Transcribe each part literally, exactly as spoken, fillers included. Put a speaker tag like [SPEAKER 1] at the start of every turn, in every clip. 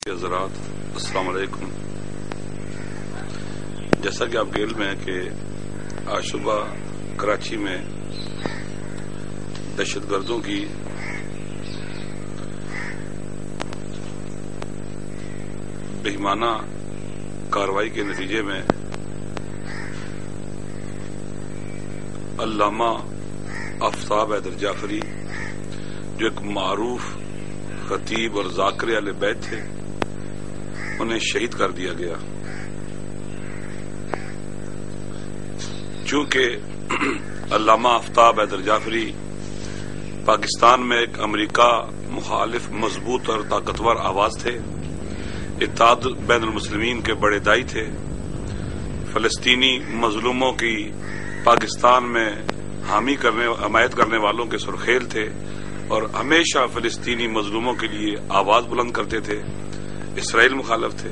[SPEAKER 1] حضرات السلام علیکم۔ جیسا کہ آپ کے علم ہے کہ آج صبح کراچی میں دہشت گردوں کی بہیمانہ کارروائی کے نتیجے میں علامہ آفتاب حیدر جعفری جو ایک معروف خطیب اور ذاکر اہل بیت تھے انہیں شہید کر دیا گیا۔ چونکہ علامہ آفتاب حیدر جعفری پاکستان میں ایک امریکہ مخالف مضبوط اور طاقتور آواز تھے، اتحاد بین المسلمین کے بڑے دائی تھے، فلسطینی مظلوموں کی پاکستان میں حامی کرنے حمایت کرنے والوں کے سرخیل تھے اور ہمیشہ فلسطینی مظلوموں کے لیے آواز بلند کرتے تھے، اسرائیل مخالف تھے۔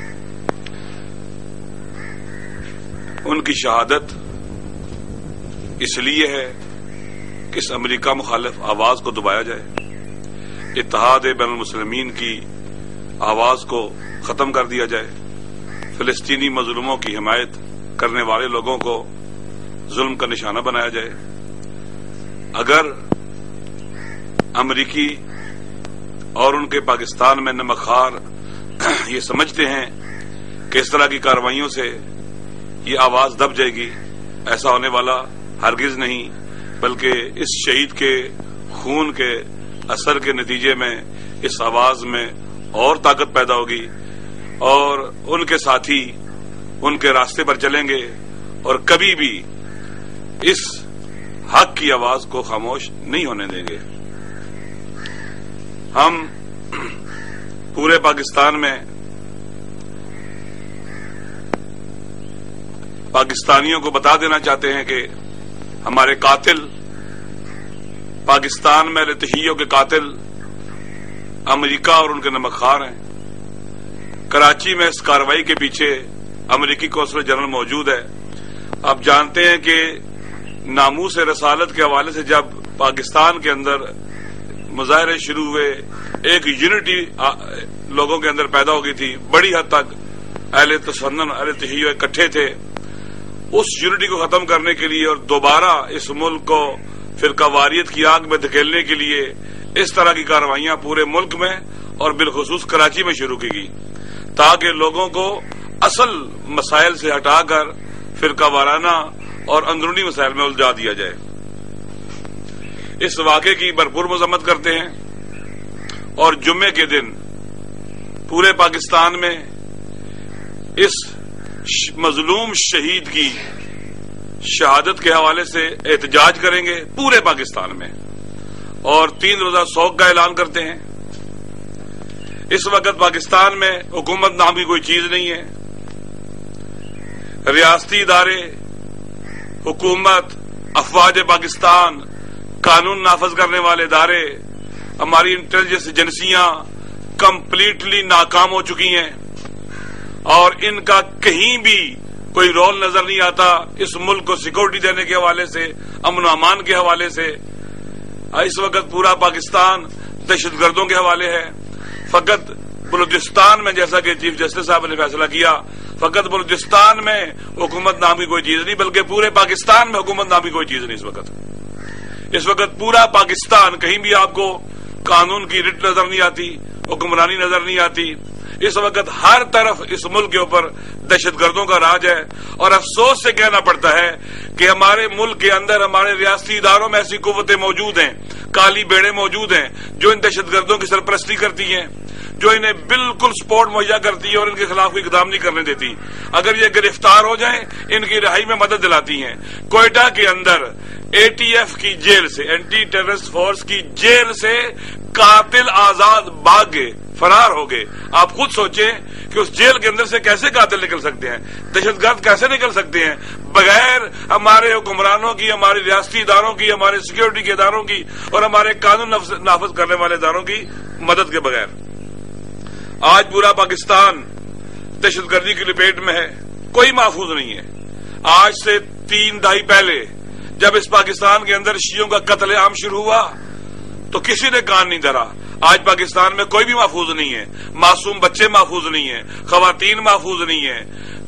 [SPEAKER 1] ان کی شہادت اس لیے ہے کہ اس امریکہ مخالف آواز کو دبایا جائے، اتحاد بین المسلمین کی آواز کو ختم کر دیا جائے، فلسطینی مظلوموں کی حمایت کرنے والے لوگوں کو ظلم کا نشانہ بنایا جائے۔ اگر امریکی اور ان کے پاکستان میں نمکخوار یہ سمجھتے ہیں کہ اس طرح کی کارروائیوں سے یہ آواز دب جائے گی، ایسا ہونے والا ہرگز نہیں، بلکہ اس شہید کے خون کے اثر کے نتیجے میں اس آواز میں اور طاقت پیدا ہوگی اور ان کے ساتھی ان کے راستے پر چلیں گے اور کبھی بھی اس حق کی آواز کو خاموش نہیں ہونے دیں گے۔ ہم پورے پاکستان میں پاکستانیوں کو بتا دینا چاہتے ہیں کہ ہمارے قاتل پاکستان میں تشیعوں کے قاتل امریکہ اور ان کے نمکخوار ہیں۔ کراچی میں اس کارروائی کے پیچھے امریکی قونصل جنرل موجود ہے۔ آپ جانتے ہیں کہ ناموس رسالت کے حوالے سے جب پاکستان کے اندر مظاہرے شروع ہوئے، ایک یونٹی لوگوں کے اندر پیدا ہو گئی تھی، بڑی حد تک اہل تسنن اہل تشیع اکٹھے تھے۔ اس یونٹی کو ختم کرنے کے لیے اور دوبارہ اس ملک کو فرقہ واریت کی آگ میں دھکیلنے کے لیے اس طرح کی کارروائیاں پورے ملک میں اور بالخصوص کراچی میں شروع کی گئی تاکہ لوگوں کو اصل مسائل سے ہٹا کر فرقہ وارانہ اور اندرونی مسائل میں الجھا دیا جائے۔ اس واقعے کی بھرپور مذمت کرتے ہیں اور جمعے کے دن پورے پاکستان میں اس مظلوم شہید کی شہادت کے حوالے سے احتجاج کریں گے پورے پاکستان میں اور تین روزہ سوگ کا اعلان کرتے ہیں۔ اس وقت پاکستان میں حکومت نام کی کوئی چیز نہیں ہے۔ ریاستی ادارے، حکومت، افواج پاکستان، قانون نافذ کرنے والے ادارے، ہماری انٹیلیجنس ایجنسیاں کمپلیٹلی ناکام ہو چکی ہیں اور ان کا کہیں بھی کوئی رول نظر نہیں آتا اس ملک کو سیکورٹی دینے کے حوالے سے، امن و امان کے حوالے سے۔ اس وقت پورا پاکستان دہشت گردوں کے حوالے ہے۔ فقط بلوچستان میں، جیسا کہ چیف جسٹس صاحب نے فیصلہ کیا، فقط بلوچستان میں حکومت نام کی کوئی چیز نہیں، بلکہ پورے پاکستان میں حکومت نام کی کوئی چیز نہیں۔ اس وقت اس وقت پورا پاکستان، کہیں بھی آپ کو قانون کی رٹ نظر نہیں آتی، حکمرانی نظر نہیں آتی۔ اس وقت ہر طرف اس ملک کے اوپر دہشت گردوں کا راج ہے اور افسوس سے کہنا پڑتا ہے کہ ہمارے ملک کے اندر ہمارے ریاستی اداروں میں ایسی قوتیں موجود ہیں، کالی بیڑے موجود ہیں جو ان دہشت گردوں کی سرپرستی کرتی ہیں، جو انہیں بالکل سپورٹ مہیا کرتی ہے اور ان کے خلاف کوئی اقدام نہیں کرنے دیتی۔ اگر یہ گرفتار ہو جائیں ان کی رہائی میں مدد دلاتی ہیں۔ کوئٹہ کے اندر اے ٹی ایف کی جیل سے، اینٹی ٹیررسٹ فورس کی جیل سے قاتل آزاد بھاگ گئے، فرار ہو گئے۔ آپ خود سوچیں کہ اس جیل کے اندر سے کیسے قاتل نکل سکتے ہیں، دہشت گرد کیسے نکل سکتے ہیں بغیر ہمارے حکمرانوں کی، ہمارے ریاستی اداروں کی، ہمارے سیکورٹی کے اداروں کی اور ہمارے قانون نافذ کرنے والے اداروں کی مدد کے بغیر۔ آج پورا پاکستان دہشت گردی کی لپیٹ میں ہے، کوئی محفوظ نہیں ہے۔ آج سے تین دہائی پہلے جب اس پاکستان کے اندر شیعوں کا قتل عام شروع ہوا تو کسی نے کان نہیں دھرا۔ آج پاکستان میں کوئی بھی محفوظ نہیں ہے، معصوم بچے محفوظ نہیں ہیں، خواتین محفوظ نہیں ہیں،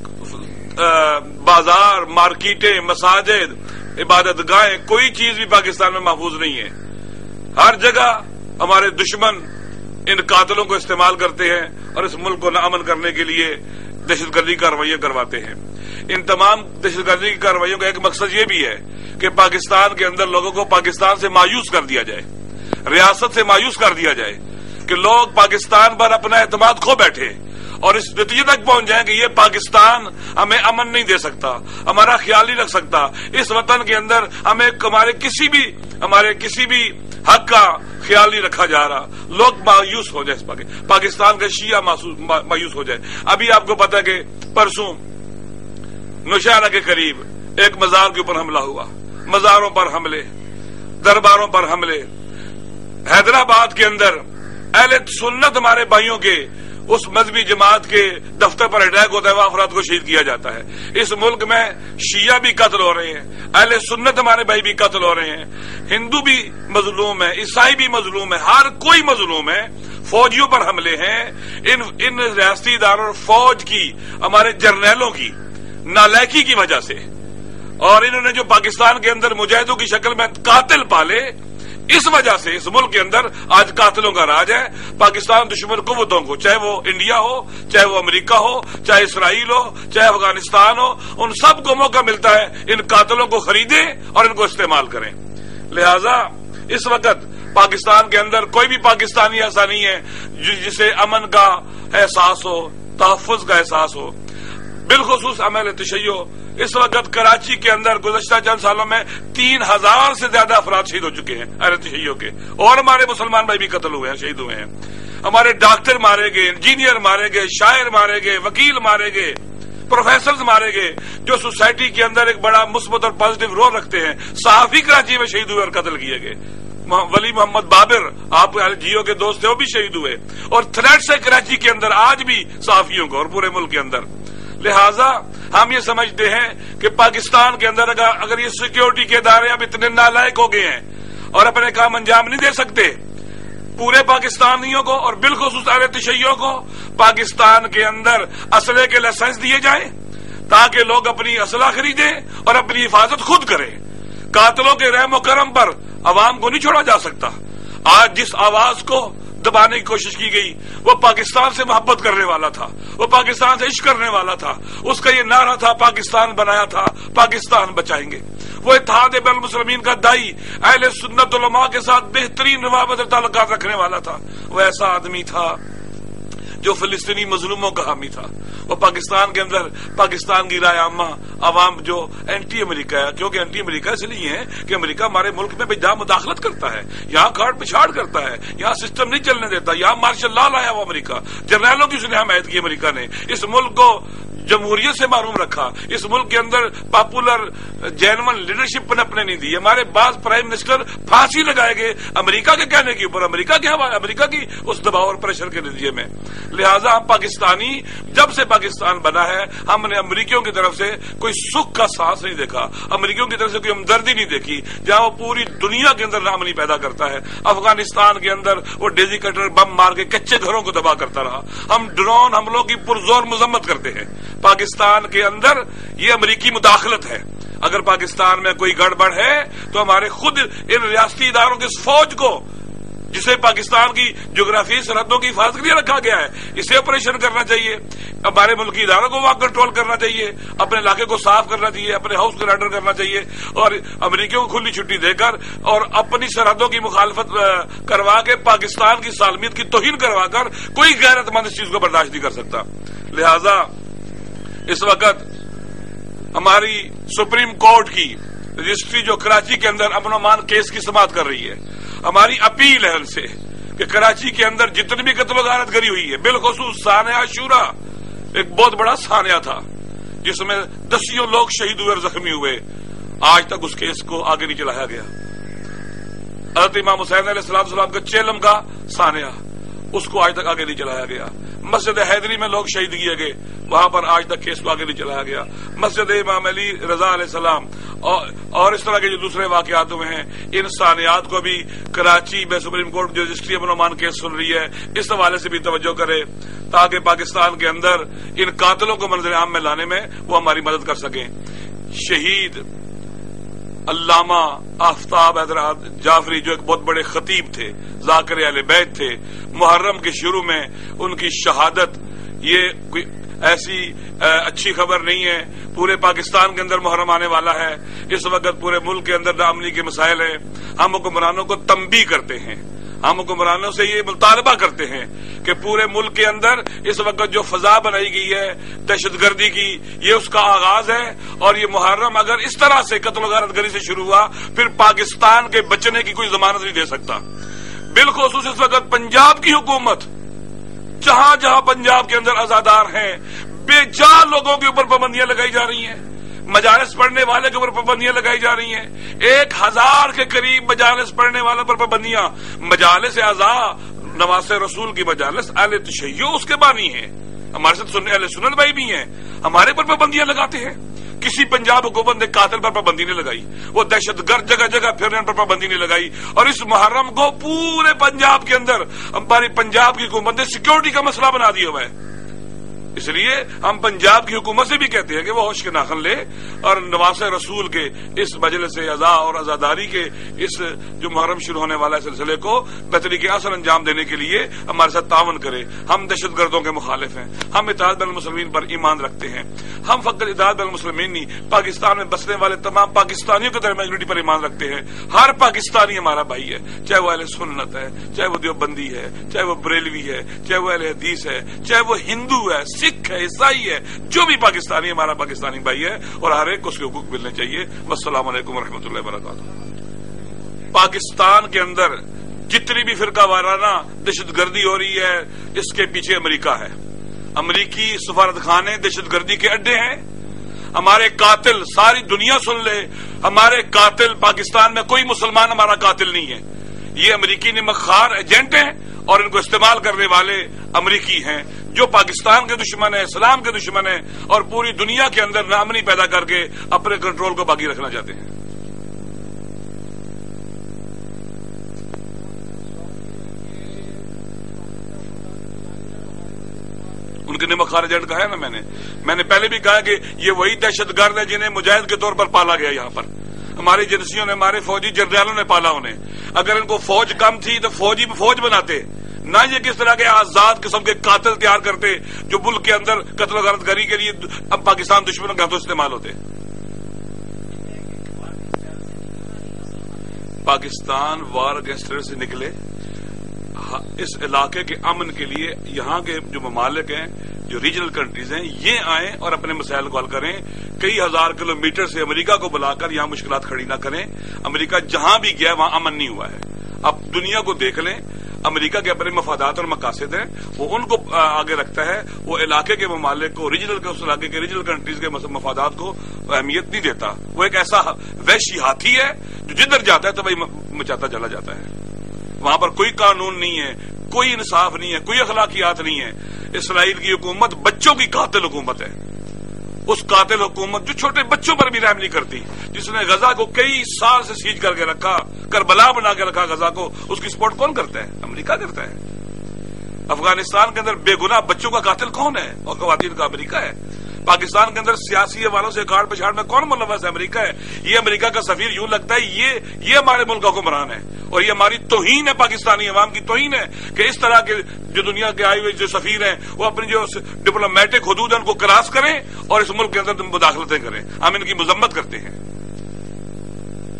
[SPEAKER 1] بازار، مارکیٹیں، مساجد، عبادت گاہیں، کوئی چیز بھی پاکستان میں محفوظ نہیں ہے۔ ہر جگہ ہمارے دشمن ان قاتلوں کو استعمال کرتے ہیں اور اس ملک کو ناامن کرنے کے لیے دہشت گردی کارروائیاں کرواتے ہیں۔ ان تمام دہشت گردی کی کارروائیوں کا ایک مقصد یہ بھی ہے کہ پاکستان کے اندر لوگوں کو پاکستان سے مایوس کر دیا جائے، ریاست سے مایوس کر دیا جائے، کہ لوگ پاکستان پر اپنا اعتماد کھو بیٹھے اور اس نتیجے تک پہنچ جائیں کہ یہ پاکستان ہمیں امن نہیں دے سکتا، ہمارا خیال نہیں رکھ سکتا، اس وطن کے اندر ہمیں ہمارے کسی بھی ہمارے کسی بھی حق کا خیال نہیں رکھا جا رہا، لوگ مایوس ہو جائے، پاکستان کا شیعہ مایوس ہو جائے۔ ابھی آپ کو پتا ہے کہ پرسوں نوشہرہ کے قریب ایک مزار کے اوپر حملہ ہوا، مزاروں پر حملے، درباروں پر حملے۔ حیدرآباد کے اندر اہل سنت ہمارے بھائیوں کے اس مذہبی جماعت کے دفتر پر اٹیک ہوتا ہے، وہ افراد کو شہید کیا جاتا ہے۔ اس ملک میں شیعہ بھی قتل ہو رہے ہیں، اہل سنت ہمارے بھائی بھی قتل ہو رہے ہیں، ہندو بھی مظلوم ہے، عیسائی بھی مظلوم ہے، ہر کوئی مظلوم ہے۔ فوجیوں پر حملے ہیں، ان ان ریاستی اداروں اور فوج کی، ہمارے جرنیلوں کی نالائکی کی وجہ سے، اور انہوں نے جو پاکستان کے اندر مجاہدوں کی شکل میں قاتل پالے، اس وجہ سے اس ملک کے اندر آج قاتلوں کا راج ہے۔ پاکستان دشمن قوتوں کو، چاہے وہ انڈیا ہو، چاہے وہ امریکہ ہو، چاہے اسرائیل ہو، چاہے افغانستان ہو، ان سب کو موقع ملتا ہے ان قاتلوں کو خریدیں اور ان کو استعمال کریں۔ لہذا اس وقت پاکستان کے اندر کوئی بھی پاکستانی ایسا نہیں ہے جسے امن کا احساس ہو، تحفظ کا احساس ہو۔ بالخصوص عمل تشیع اس وقت کراچی کے اندر گزشتہ چند سالوں میں تین ہزار سے زیادہ افراد شہید ہو چکے ہیں اہل تشیع کے، اور ہمارے مسلمان بھائی بھی قتل ہوئے ہیں، شہید ہوئے ہیں۔ ہمارے ڈاکٹر مارے گئے، انجینئر مارے گئے، شاعر مارے گئے، وکیل مارے گئے، پروفیسرز مارے گئے، جو سوسائٹی کے اندر ایک بڑا مثبت اور پازیٹو رول رکھتے ہیں۔ صحافی کراچی میں شہید ہوئے اور قتل کیے گئے۔ ولی محمد بابر، آپ جیو کے دوست تھے، وہ بھی شہید ہوئے، اور تھریٹس ہے کراچی کے اندر آج بھی صحافیوں کو اور پورے ملک کے اندر۔ لہذا ہم یہ سمجھتے ہیں کہ پاکستان کے اندر اگر اگر یہ سیکیورٹی کے ادارے اب اتنے نالائق ہو گئے ہیں اور اپنے کام انجام نہیں دے سکتے، پورے پاکستانیوں کو اور بالخصوص اہل تشیع کو پاکستان کے اندر اسلحے کے لائسنس دیے جائیں تاکہ لوگ اپنی اسلحہ خریدیں اور اپنی حفاظت خود کریں۔ قاتلوں کے رحم و کرم پر عوام کو نہیں چھوڑا جا سکتا۔ آج جس آواز کو دبانے کی کوشش کی گئی وہ پاکستان سے محبت کرنے والا تھا، وہ پاکستان سے عشق کرنے والا تھا، اس کا یہ نعرہ تھا پاکستان بنایا تھا، پاکستان بچائیں گے۔ وہ اتحاد بین المسلمین کا دائی، اہل سنت علماء کے ساتھ بہترین روابط اور تعلقات رکھنے والا تھا، وہ ایسا آدمی تھا جو فلسطینی مظلوموں کا حامی تھا۔ وہ پاکستان کے اندر پاکستان کی رائے عامہ عوام جو اینٹی امریکہ ہے، کیونکہ اینٹی امریکہ اس لیے ہے کہ امریکہ ہمارے ملک میں بے جا مداخلت کرتا ہے، یہاں کاٹ پچھاڑ کرتا ہے، یہاں سسٹم نہیں چلنے دیتا، یہاں مارشل لا لایا وہ امریکہ، جرنیلوں کی اس نے حمایت کی امریکہ نے، اس ملک کو جمہوریت سے محروم رکھا، اس ملک کے اندر پاپولر جینون لیڈرشپ پنپنے نہیں دی۔ ہمارے بعض پرائم منسٹر پھانسی لگائے گئے امریکہ کے کہنے کے اوپر، امریکہ کے حوالے، امریکہ کی اس دباؤ اور پریشر کے نتیجے میں۔ لہٰذا ہم پاکستانی، جب سے پاکستان بنا ہے ہم نے امریکیوں کی طرف سے کوئی سکھ کا سانس نہیں دیکھا، امریکیوں کی طرف سے کوئی ہمدردی نہیں دیکھی، جہاں وہ پوری دنیا کے اندر نامنی پیدا کرتا ہے۔ افغانستان کے اندر وہ ڈیزی کٹر بم مار کے کچے گھروں کو تباہ کرتا رہا، ہم ڈرون حملوں کی پرزور مذمت کرتے ہیں۔ پاکستان کے اندر یہ امریکی مداخلت ہے۔ اگر پاکستان میں کوئی گڑبڑ ہے تو ہمارے خود ان ریاستی اداروں کے فوج کو، جسے پاکستان کی جغرافیائی سرحدوں کی حفاظت کے لیے رکھا گیا ہے، اسے آپریشن کرنا چاہیے، ہمارے ملکی اداروں کو وہاں کنٹرول کرنا چاہیے، اپنے علاقے کو صاف کرنا چاہیے، اپنے ہاؤس کو ریڈر کرنا چاہیے، اور امریکیوں کو کھلی چھٹی دے کر اور اپنی سرحدوں کی مخالفت کروا کے پاکستان کی سالمیت کی توہین کروا کر کوئی غیرت مند اس چیز کو برداشت نہیں کر سکتا۔ لہذا اس وقت ہماری سپریم کورٹ کی رجسٹری جو کراچی کے اندر امن و امان کیس کی سماعت کر رہی ہے، ہماری اپیل ہے ان سے کہ کراچی کے اندر جتنی بھی قتل و غارت گری ہوئی ہے، بالخصوص سانحہ عاشورہ ایک بہت بڑا سانحہ تھا جس میں دسیوں لوگ شہید ہوئے اور زخمی ہوئے، آج تک اس کیس کو آگے نہیں چلایا گیا۔ حضرت امام حسین علیہ السلام السلام کا چیلم کا سانحہ، اس کو آج تک آگے نہیں چلایا گیا۔ مسجد حیدری میں لوگ شہید کیے گئے، وہاں پر آج تک کیس کو آگے نہیں چلایا گیا۔ مسجد امام علی رضا علیہ السلام اور, اور اس طرح کے جو دوسرے واقعات ہوئے ہیں، انسانیات کو بھی کراچی میں سپریم کورٹ جو رجسٹری امن و امان کیس سن رہی ہے اس حوالے سے بھی توجہ کرے تاکہ پاکستان کے اندر ان قاتلوں کو منظر عام میں لانے میں وہ ہماری مدد کر سکیں۔ شہید علامہ آفتاب حیدر جعفری جو ایک بہت بڑے خطیب تھے، ذاکر اہل بیت تھے، محرم کے شروع میں ان کی شہادت یہ کوئی ایسی اچھی خبر نہیں ہے۔ پورے پاکستان کے اندر محرم آنے والا ہے، اس وقت پورے ملک کے اندر ناامنی کے مسائل ہیں۔ ہم حکمرانوں کو تنبیہ کرتے ہیں، ہم حکمرانوں سے یہ مطالبہ کرتے ہیں کہ پورے ملک کے اندر اس وقت جو فضا بنائی گئی ہے دہشت گردی کی، یہ اس کا آغاز ہے، اور یہ محرم اگر اس طرح سے قتل و غارت گری سے شروع ہوا پھر پاکستان کے بچنے کی کوئی ضمانت نہیں دے سکتا۔ بالخصوص اس وقت پنجاب کی حکومت، جہاں جہاں پنجاب کے اندر آزادار ہیں، بے جان لوگوں کے اوپر پابندیاں لگائی جا رہی ہیں، مجالس پڑھنے والے کے اوپر پابندیاں لگائی جا رہی ہیں، ایک ہزار کے قریب مجالس پڑھنے والوں پر پابندیاں۔ مجالس اعضاء نواز رسول کی مجالس اہل تشیع اس کے بانی ہیں، ہمارے ساتھ اہل سنت بھائی بھی ہیں، ہمارے پر پابندیاں لگاتے ہیں۔ کسی پنجاب حکومت نے قاتل پر پابندی نہیں لگائی، وہ دہشت گرد جگہ جگہ پھرنے پر پابندی نہیں لگائی، اور اس محرم کو پورے پنجاب کے اندر ہماری پنجاب کی حکومت نے سیکورٹی کا مسئلہ بنا دیا ہوا ہے۔ اس لیے ہم پنجاب کی حکومت سے بھی کہتے ہیں کہ وہ ہوش کے ناخن لے اور نواز رسول کے اس مجلس اعضاء اور عزاداری کے اس جو محرم شروع ہونے والا سلسلے کو بطریق اصل انجام دینے کے لیے ہمارے ساتھ تعاون کرے۔ ہم دہشت گردوں کے مخالف ہیں، ہم اتحاد بین المسلمین پر ایمان رکھتے ہیں، ہم فقط اتحاد بین المسلمین نہیں پاکستان میں بسنے والے تمام پاکستانیوں کے درمیان یونٹی پر ایمان رکھتے ہیں۔ ہر پاکستانی ہمارا بھائی ہے، چاہے وہ اہل سنت ہے، چاہے وہ دیوبندی ہے، چاہے وہ بریلوی ہے، چاہے وہ اہل حدیث ہے، چاہے وہ ہندو ہے، سکھ ہے، عیسائی ہے، جو بھی پاکستانی ہمارا پاکستانی بھائی ہے، اور ہر ایک کو اس کے حقوق ملنے چاہیے۔ والسلام علیکم ورحمۃ اللہ وبرکاتہ۔ پاکستان کے اندر جتنی بھی فرقہ وارانہ دہشت گردی ہو رہی ہے اس کے پیچھے امریکہ ہے، امریکی سفارت خانے دہشت گردی کے اڈے ہیں۔ ہمارے قاتل ساری دنیا سن لے، ہمارے قاتل پاکستان میں کوئی مسلمان ہمارا قاتل نہیں ہے، یہ امریکی نمکخوار ایجنٹ ہیں اور ان کو استعمال کرنے والے امریکی ہیں جو پاکستان کے دشمن ہیں، اسلام کے دشمن ہیں، اور پوری دنیا کے اندر ناامنی پیدا کر کے اپنے کنٹرول کو باقی رکھنا چاہتے ہیں۔ ان کے نمکخوار ایجنٹ کہا ہے نا میں نے میں نے پہلے بھی کہا کہ یہ وہی دہشت گرد ہے جنہیں مجاہد کے طور پر پالا گیا یہاں پر، ہماری ایجنسیوں نے، ہمارے فوجی جنرلوں نے پالا انہیں۔ اگر ان کو فوج کم تھی تو فوجی فوج بناتے، نہ یہ کس طرح کے آزاد قسم کے قاتل تیار کرتے جو ملک کے اندر قتل و غارت گری کے لیے اب پاکستان دشمنوں کے ہاتھوں استعمال ہوتے۔ پاکستان وار اگینسٹ سے نکلے، اس علاقے کے امن کے لیے یہاں کے جو ممالک ہیں، جو ریجنل کنٹریز ہیں، یہ آئیں اور اپنے مسائل کو حل کریں۔ کئی ہزار کلومیٹر سے امریکہ کو بلا کر یہاں مشکلات کھڑی نہ کریں۔ امریکہ جہاں بھی گیا وہاں امن نہیں ہوا ہے۔ اب دنیا کو دیکھ لیں، امریکہ کے اپنے مفادات اور مقاصد ہیں، وہ ان کو آگے رکھتا ہے، وہ علاقے کے ممالک کو، ریجنل کے اس علاقے کے ریجنل کنٹریز کے مفادات کو اہمیت نہیں دیتا۔ وہ ایک ایسا وحشی ہاتھی ہے جو جدھر جاتا ہے تو وہی مچاتا چلا جاتا ہے۔ وہاں پر کوئی قانون نہیں ہے، کوئی انصاف نہیں ہے، کوئی اخلاقیات نہیں ہے۔ اسرائیل کی حکومت بچوں کی قاتل حکومت ہے، اس قاتل حکومت جو چھوٹے بچوں پر بھی رحم نہیں کرتی، جس نے غزہ کو کئی سال سے سیج کر کے رکھا، کربلا بنا کے رکھا غزہ کو، اس کی سپورٹ کون کرتا ہے؟ امریکہ کرتا ہے۔ افغانستان کے اندر بے گناہ بچوں کا قاتل کون ہے؟ اور خواتین کا امریکہ ہے۔ پاکستان کے اندر سیاسی حوالوں سے کاٹ پچھاڑ میں کون ملوث ہے؟ امریکہ ہے۔ یہ امریکہ کا سفیر یوں لگتا ہے یہ یہ ہمارے ملک کا حکمران ہے، اور یہ ہماری توہین ہے، پاکستانی عوام کی توہین ہے کہ اس طرح کے جو دنیا کے آئے ہوئے جو سفیر ہیں وہ اپنی جو ڈپلومیٹک حدود ہیں ان کو کراس کریں اور اس ملک کے اندر مداخلتیں کریں۔ ہم ان کی مذمت کرتے ہیں۔